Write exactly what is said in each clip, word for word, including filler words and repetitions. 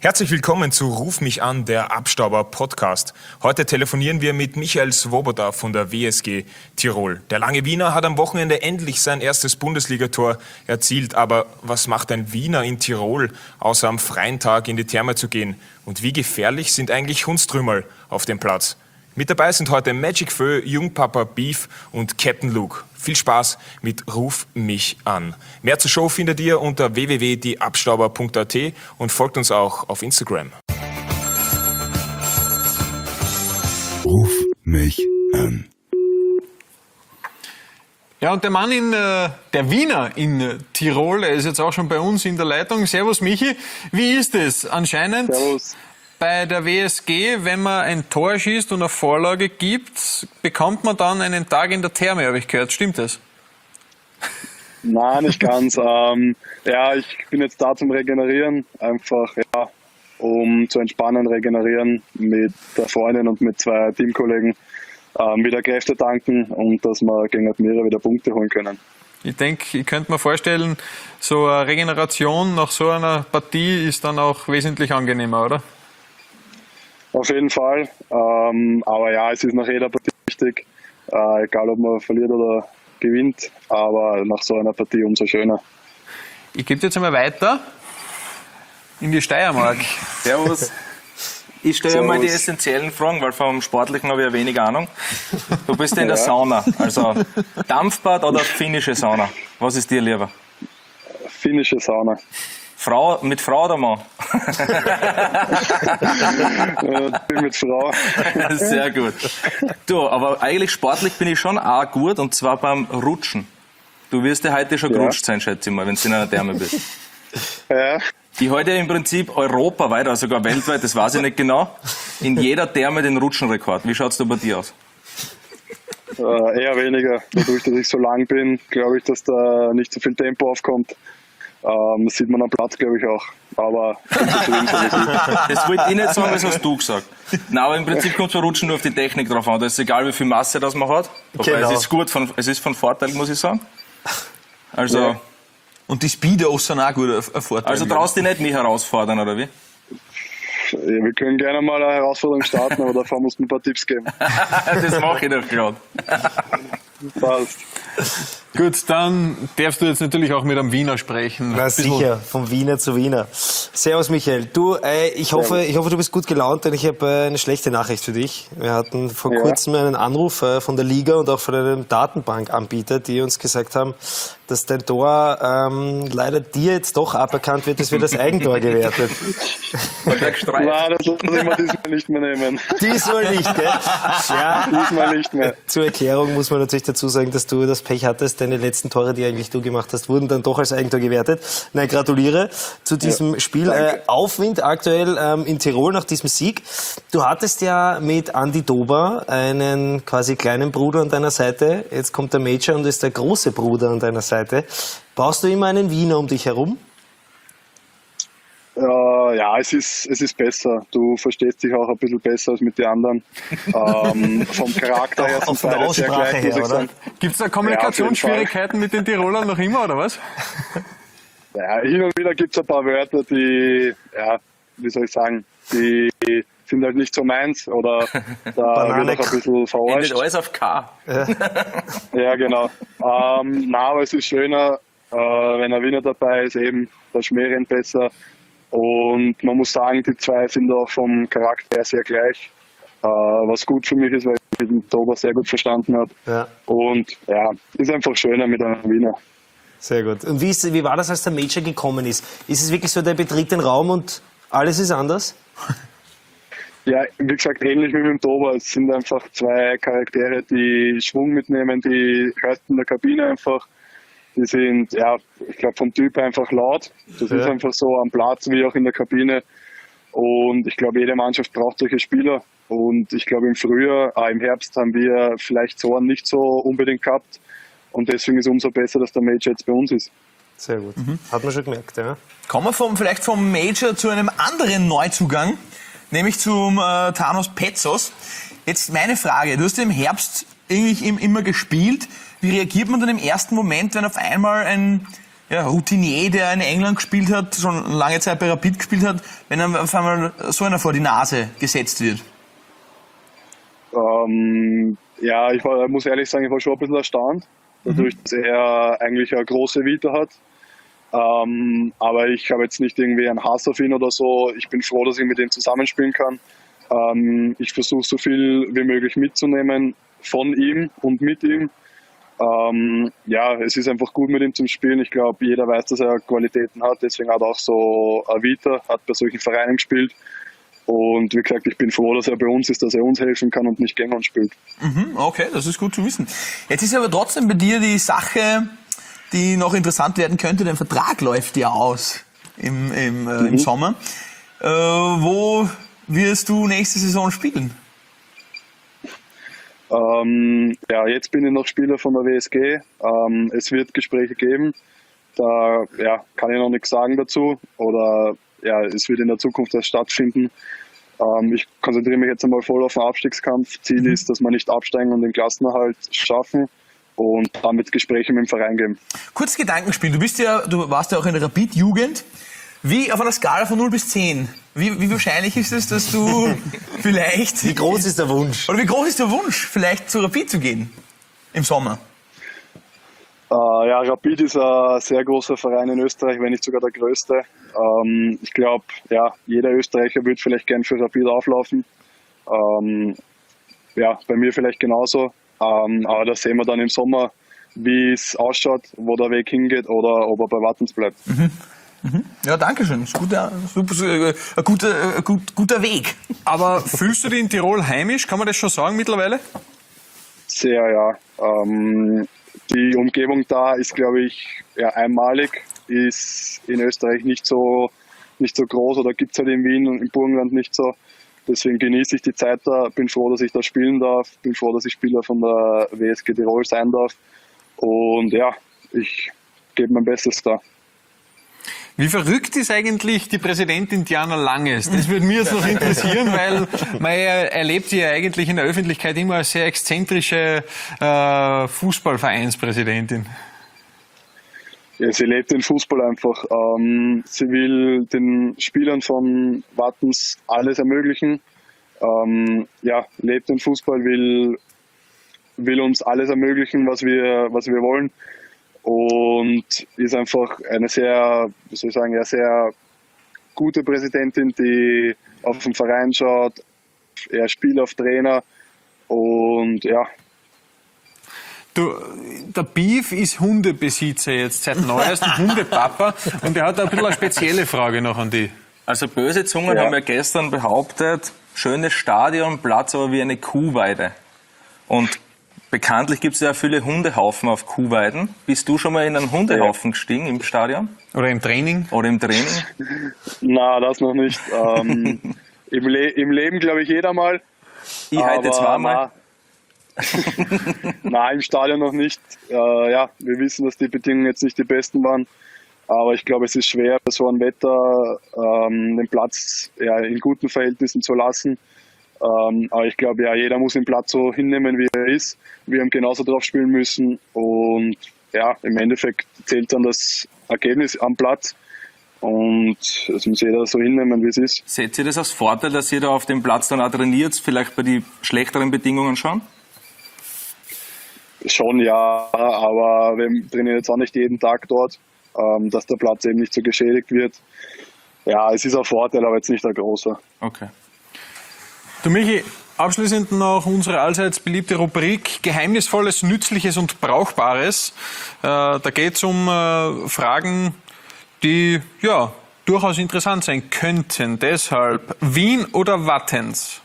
Herzlich willkommen zu Ruf mich an, der Abstauber-Podcast. Heute telefonieren wir mit Michael Svoboda von der W S G Tirol. Der lange Wiener hat am Wochenende endlich sein erstes Bundesligator erzielt. Aber was macht ein Wiener in Tirol, außer am freien Tag in die Therme zu gehen? Und wie gefährlich sind eigentlich Hundstrümmerl auf dem Platz? Mit dabei sind heute Magic Fö, Jungpapa Beef und Captain Luke. Viel Spaß mit Ruf mich an. Mehr zur Show findet ihr unter w w w punkt die abstauber punkt a t und folgt uns auch auf Instagram. Ruf mich an. Ja, und der Mann in, äh, der Wiener in Tirol, er ist jetzt auch schon bei uns in der Leitung. Servus Michi, wie ist es anscheinend? Servus. Bei der W S G, wenn man ein Tor schießt und eine Vorlage gibt, bekommt man dann einen Tag in der Therme, habe ich gehört. Stimmt das? Nein, nicht ganz. ähm, ja, ich bin jetzt da zum Regenerieren, einfach ja, um zu entspannen, regenerieren mit der Freundin und mit zwei Teamkollegen, ähm, wieder Kräfte tanken und dass wir gegen Admira wieder Punkte holen können. Ich denke, ich könnte mir vorstellen, so eine Regeneration nach so einer Partie ist dann auch wesentlich angenehmer, oder? Auf jeden Fall, ähm, aber ja, es ist nach jeder Partie wichtig, äh, egal ob man verliert oder gewinnt, aber nach so einer Partie umso schöner. Ich gebe jetzt einmal weiter in die Steiermark. Servus. Ich stelle ja mal die essentiellen Fragen, weil vom Sportlichen habe ich ja wenig Ahnung. Du bist ja in der Sauna, also Dampfbad oder finnische Sauna? Was ist dir lieber? Finnische Sauna. Frau, mit Frau oder Mann? Ich bin mit Frau. Sehr gut. Du, aber eigentlich sportlich bin ich schon auch gut, und zwar beim Rutschen. Du wirst ja heute schon ja. gerutscht sein, schätze ich mal, wenn du in einer Therme bist. Ja. Ich halte ja im Prinzip europaweit, also sogar weltweit, das weiß ich nicht genau, in jeder Therme den Rutschenrekord. Wie schaut es da bei dir aus? Äh, eher weniger. Dadurch, dass ich so lang bin, glaube ich, dass da nicht so viel Tempo aufkommt. Ähm, das sieht man am Platz, glaube ich, auch. Aber das wollte ich nicht sagen, das hast du gesagt. Nein, aber im Prinzip kommt es beim Rutschen nur auf die Technik drauf an. Da ist egal, wie viel Masse das man hat. Wobei genau. es ist gut, von, es ist von Vorteil, muss ich sagen. Also, ja. Und die Speedos sind auch gut ein Vorteil. Also traust du dich nicht mich herausfordern, oder wie? Ja, wir können gerne mal eine Herausforderung starten, aber davor muss man ein paar Tipps geben. Das mache ich doch gerade. Passt. Gut, dann darfst du jetzt natürlich auch mit einem Wiener sprechen. Na sicher, vom Wiener zu Wiener. Servus Michael. Du, äh, ich, hoffe, ich hoffe, du bist gut gelaunt, denn ich habe äh, eine schlechte Nachricht für dich. Wir hatten vor ja. kurzem einen Anruf äh, von der Liga und auch von einem Datenbankanbieter, die uns gesagt haben, dass dein Tor ähm, leider dir jetzt doch aberkannt wird, es wird als Eigentor gewertet. Nein, das lassen wir diesmal nicht mehr nehmen. Diesmal nicht, gell? Ja. Diesmal nicht mehr. Zur Erklärung muss man natürlich dazu sagen, dass du das Pech hattest. Deine letzten Tore, die eigentlich du gemacht hast, wurden dann doch als Eigentor gewertet. Nein, gratuliere zu diesem ja, Spiel. Äh, Aufwind aktuell ähm, in Tirol nach diesem Sieg. Du hattest ja mit Andi Dober einen quasi kleinen Bruder an deiner Seite. Jetzt kommt der Major und ist der große Bruder an deiner Seite. Brauchst du immer einen Wiener um dich herum? Uh, ja, es ist, es ist besser. Du verstehst dich auch ein bisschen besser als mit den anderen. ähm, vom Charakter her sind beide sehr gleich, muss ich sagen. Gibt es da Kommunikationsschwierigkeiten ja, mit den Tirolern noch immer, oder was? Ja, hin und wieder gibt es ein paar Wörter, die, ja, wie soll ich sagen, die sind halt nicht so meins oder da wird auch ein bisschen verarscht. Endet alles auf K. Ja, ja genau. Ähm, na, aber es ist schöner, äh, wenn ein Wiener dabei ist, eben der Schmäh rennt besser. Und man muss sagen, die zwei sind auch vom Charakter her sehr gleich. Äh, was gut für mich ist, weil ich den Tober sehr gut verstanden habe. Ja. Und ja, ist einfach schöner mit einem Wiener. Sehr gut. Und wie, ist, wie war das, als der Major gekommen ist? Ist es wirklich so, der betritt den Raum und alles ist anders? Ja, wie gesagt, ähnlich wie mit dem Tober. Es sind einfach zwei Charaktere, die Schwung mitnehmen, die hörst in der Kabine einfach. Die sind, ja, ich glaube vom Typ einfach laut. Das ja. ist einfach so am Platz wie auch in der Kabine. Und ich glaube, jede Mannschaft braucht solche Spieler. Und ich glaube, im Frühjahr, äh, im Herbst haben wir vielleicht so einen nicht so unbedingt gehabt. Und deswegen ist es umso besser, dass der Major jetzt bei uns ist. Sehr gut. Mhm. Hat man schon gemerkt, ja. Kommen wir vom, vielleicht vom Major zu einem anderen Neuzugang, nämlich zum äh, Thanos Petzos. Jetzt meine Frage, du hast im Herbst irgendwie immer gespielt. Wie reagiert man dann im ersten Moment, wenn auf einmal ein ja, Routinier, der in England gespielt hat, schon lange Zeit bei Rapid gespielt hat, wenn dann auf einmal so einer vor die Nase gesetzt wird? Ähm, ja, ich war, muss ehrlich sagen, ich war schon ein bisschen erstaunt, dadurch, dass er eigentlich eine große Vita hat. Ähm, aber ich habe jetzt nicht irgendwie einen Hass auf ihn oder so. Ich bin froh, dass ich mit ihm zusammenspielen kann. Ähm, ich versuche so viel wie möglich mitzunehmen von ihm und mit ihm. Ähm, ja, es ist einfach gut mit ihm zum Spielen. Ich glaube, jeder weiß, dass er Qualitäten hat. Deswegen hat er auch so eine Vita, hat bei solchen Vereinen gespielt. Und wie gesagt, ich bin froh, dass er bei uns ist, dass er uns helfen kann und nicht gegen uns spielt. Mhm, okay, das ist gut zu wissen. Jetzt ist aber trotzdem bei dir die Sache, die noch interessant werden könnte. Dein Vertrag läuft ja aus im, im, äh, mhm. im Sommer. Äh, wo wirst du nächste Saison spielen? Ähm, ja, jetzt bin ich noch Spieler von der W S G. Ähm, es wird Gespräche geben. Da ja, kann ich noch nichts sagen dazu. Oder ja, es wird in der Zukunft erst stattfinden. Ähm, ich konzentriere mich jetzt einmal voll auf den Abstiegskampf. Ziel ist, dass wir nicht absteigen und den Klassenerhalt schaffen. Und damit Gespräche mit dem Verein geben. Kurz Gedankenspiel. Du bist ja, du warst ja auch in der Rapid-Jugend. Wie auf einer Skala von null bis zehn? Wie, wie wahrscheinlich ist es, dass du vielleicht... Wie groß ist der Wunsch? Oder wie groß ist der Wunsch, vielleicht zu Rapid zu gehen im Sommer? Äh, ja, Rapid ist ein sehr großer Verein in Österreich, wenn nicht sogar der größte. Ähm, ich glaube, ja, jeder Österreicher würde vielleicht gern für Rapid auflaufen. Ähm, ja, bei mir vielleicht genauso. Ähm, aber das sehen wir dann im Sommer, wie es ausschaut, wo der Weg hingeht oder ob er bei Wattens bleibt. Mhm. Mhm. Ja, danke schön. Das ist guter, super, äh, ein guter, äh, gut, guter Weg. Aber fühlst du dich in Tirol heimisch? Kann man das schon sagen mittlerweile? Sehr, ja. Ähm, die Umgebung da ist, glaube ich, ja, einmalig. Ist in Österreich nicht so, nicht so groß oder gibt es halt in Wien und im Burgenland nicht so. Deswegen genieße ich die Zeit da. Bin froh, dass ich da spielen darf. Bin froh, dass ich Spieler von der W S G Tirol sein darf. Und ja, ich gebe mein Bestes da. Wie verrückt ist eigentlich die Präsidentin Diana Langes? Das würde mich jetzt noch interessieren, weil man erlebt sie ja eigentlich in der Öffentlichkeit immer als sehr exzentrische äh, Fußballvereinspräsidentin. Ja, sie lebt den Fußball einfach. Ähm, sie will den Spielern von Wattens alles ermöglichen. Ähm, ja, lebt den Fußball, will, will uns alles ermöglichen, was wir, was wir wollen. Und ist einfach eine sehr, wie soll ich sagen, ja, sehr gute Präsidentin, die auf den Verein schaut, eher Spiel auf Trainer und ja. Du, der Beef ist Hundebesitzer jetzt seit neuestem, Hundepapa, und er hat ein bisschen eine spezielle Frage noch an dich. Also böse Zungen ja. haben ja gestern behauptet, schönes Stadion, Platz aber wie eine Kuhweide. Und bekanntlich gibt es ja viele Hundehaufen auf Kuhweiden. Bist du schon mal in einen Hundehaufen gestiegen im Stadion? Oder im Training? Oder im Training? Na, das noch nicht. ähm, im, Le Im Leben glaube ich jeder mal. Ich heute zweimal. Nein, im Stadion noch nicht. Äh, ja, wir wissen, dass die Bedingungen jetzt nicht die besten waren. Aber ich glaube, es ist schwer, bei so einem Wetter ähm, den Platz ja, in guten Verhältnissen zu lassen. Ähm, aber ich glaube, ja, jeder muss den Platz so hinnehmen, wie er ist. Wir haben genauso drauf spielen müssen. Und ja, im Endeffekt zählt dann das Ergebnis am Platz. Und das muss jeder so hinnehmen, wie es ist. Seht ihr das als Vorteil, dass ihr da auf dem Platz dann auch trainiert, vielleicht bei den schlechteren Bedingungen schon? Schon, ja, aber wir trainieren jetzt auch nicht jeden Tag dort, ähm, dass der Platz eben nicht so geschädigt wird. Ja, es ist ein Vorteil, aber jetzt nicht ein großer. Okay. Du Michi, abschließend noch unsere allseits beliebte Rubrik Geheimnisvolles, Nützliches und Brauchbares. Äh, da geht es um äh, Fragen, die ja durchaus interessant sein könnten. Deshalb Wien oder Wattens?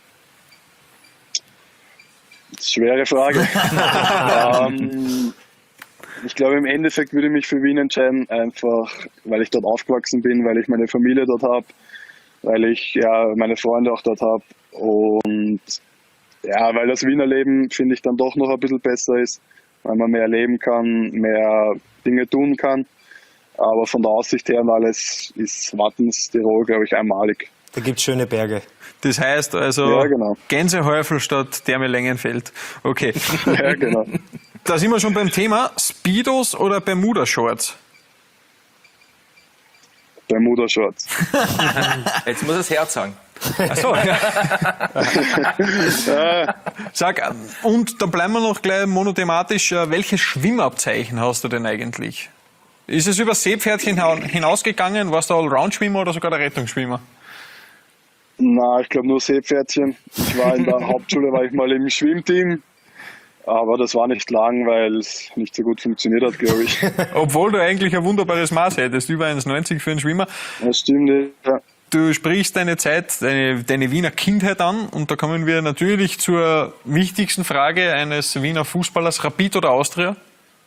Schwere Frage. ähm, ich glaube, im Endeffekt würde ich mich für Wien entscheiden, einfach weil ich dort aufgewachsen bin, weil ich meine Familie dort habe, weil ich ja meine Freunde auch dort habe. Und ja, weil das Wiener Leben, finde ich, dann doch noch ein bisschen besser ist, weil man mehr leben kann, mehr Dinge tun kann. Aber von der Aussicht her und alles ist Wattens, Tirol, glaube ich, einmalig. Da gibt es schöne Berge. Das heißt also ja, genau. Gänsehäufel statt Therme-Lengenfeld. Okay. Ja, genau. Da sind wir schon beim Thema Speedos oder Bermuda-Shorts? Bermuda-Shorts. Jetzt muss das Herz sagen. Ach so, ja. Sag, und dann bleiben wir noch gleich monothematisch. Welches Schwimmabzeichen hast du denn eigentlich? Ist es über Seepferdchen hinausgegangen? Warst du Allround-Schwimmer oder sogar der Rettungsschwimmer? Na, ich glaube nur Seepferdchen. Ich war in der Hauptschule, war ich mal im Schwimmteam. Aber das war nicht lang, weil es nicht so gut funktioniert hat, glaube ich. Obwohl du eigentlich ein wunderbares Maß hättest, über eins neunzig für einen Schwimmer. Das stimmt, ja. Du sprichst deine Zeit, deine, deine Wiener Kindheit an und da kommen wir natürlich zur wichtigsten Frage eines Wiener Fußballers, Rapid oder Austria?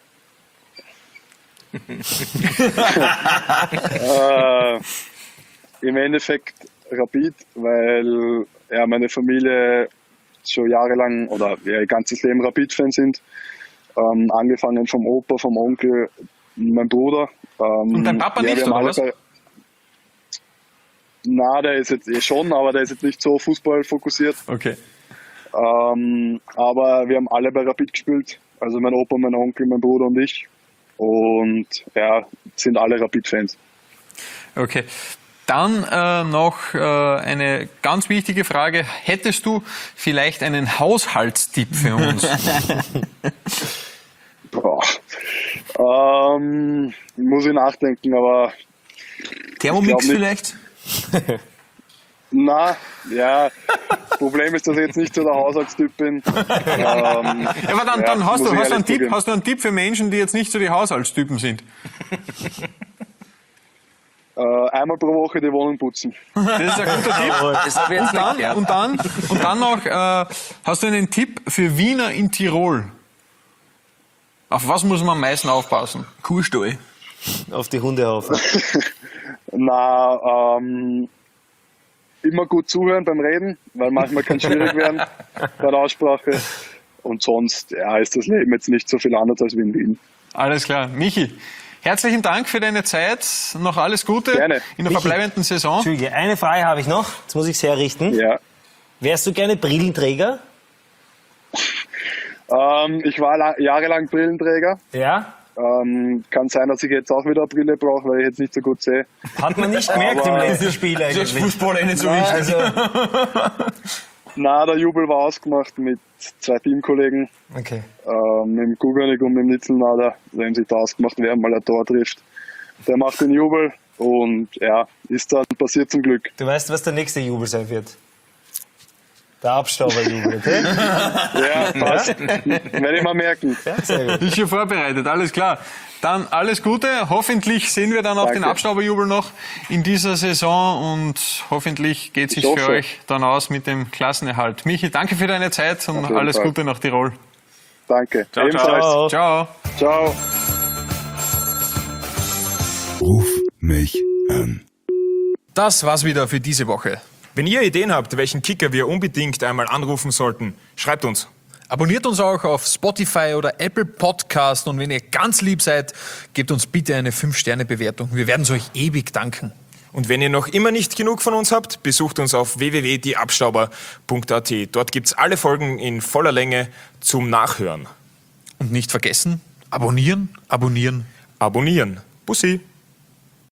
äh, Im Endeffekt Rapid, weil ja, meine Familie schon jahrelang oder ja, ihr ganzes Leben Rapid-Fan sind. Ähm, angefangen vom Opa, vom Onkel, mein Bruder. Ähm, und dein Papa ja, nicht, oder was? Bei, na, der ist jetzt eh schon, aber der ist jetzt nicht so Fußball fokussiert. Okay. Ähm, aber wir haben alle bei Rapid gespielt. Also mein Opa, mein Onkel, mein Bruder und ich. Und ja, sind alle Rapid-Fans. Okay. Dann äh, noch äh, eine ganz wichtige Frage. Hättest du vielleicht einen Haushaltstipp für uns? Boah. Ähm, muss ich nachdenken, aber Thermomix ich glaub vielleicht? Na, ja, Problem ist, dass ich jetzt nicht so der Haushaltstyp bin. Ähm, Ja, aber dann, ja, dann hast, muss du, ich hast, du einen ehrlich Tipp, zugeben. hast du einen Tipp für Menschen, die jetzt nicht so die Haushaltstypen sind? Äh, einmal pro Woche die Wohnung putzen. Das ist ein guter Tipp. Das habe ich jetzt Und dann, nicht gehört. und dann, und dann noch, äh, hast du einen Tipp für Wiener in Tirol? Auf was muss man am meisten aufpassen? Kuhstall. Auf die Hundehaufen. Na, ähm, immer gut zuhören beim Reden, weil manchmal kann es schwierig werden bei der Aussprache. Und sonst ja, ist das Leben jetzt nicht so viel anders als wie in Wien. Alles klar. Michi, herzlichen Dank für deine Zeit. Noch alles Gute Gerne. in der Michi. verbleibenden Saison. Entschuldige, eine Frage habe ich noch. Jetzt muss ich es herrichten. Ja. Wärst du gerne Brillenträger? Ähm, ich war la- jahrelang Brillenträger. Ja. Ähm, kann sein, dass ich jetzt auch wieder eine Brille brauche, weil ich jetzt nicht so gut sehe. Hat man nicht gemerkt im Aber- letzten Spiel eigentlich. Fußballer nicht so Ja, wichtig. Also, Na, der Jubel war ausgemacht mit zwei Teamkollegen, okay. ähm, mit dem Guganik und mit dem Nitzelnader. Die haben sich da ausgemacht, wer mal ein Tor trifft. Der macht den Jubel und ja, ist dann passiert zum Glück. Du weißt, was der nächste Jubel sein wird? Der Abstauberjubel, okay? Ja, passt. Werde ich mal merken. Ja, sehr gut. Ist schon vorbereitet, alles klar. Dann alles Gute. Hoffentlich sehen wir dann auch Danke. den Abstauberjubel noch in dieser Saison und hoffentlich geht es sich Ich für hoffe. euch dann aus mit dem Klassenerhalt. Michi, danke für deine Zeit und jeden alles Fall. Gute nach Tirol. Danke. ciao. Ebenfalls. Ciao. Ciao. Ruf mich an. Das war's wieder für diese Woche. Wenn ihr Ideen habt, welchen Kicker wir unbedingt einmal anrufen sollten, schreibt uns. Abonniert uns auch auf Spotify oder Apple Podcast und wenn ihr ganz lieb seid, gebt uns bitte eine fünf Sterne Bewertung. Wir werden es euch ewig danken. Und wenn ihr noch immer nicht genug von uns habt, besucht uns auf w w w punkt die abstauber punkt a t. Dort gibt's alle Folgen in voller Länge zum Nachhören. Und nicht vergessen, abonnieren, abonnieren. Abonnieren. Bussi.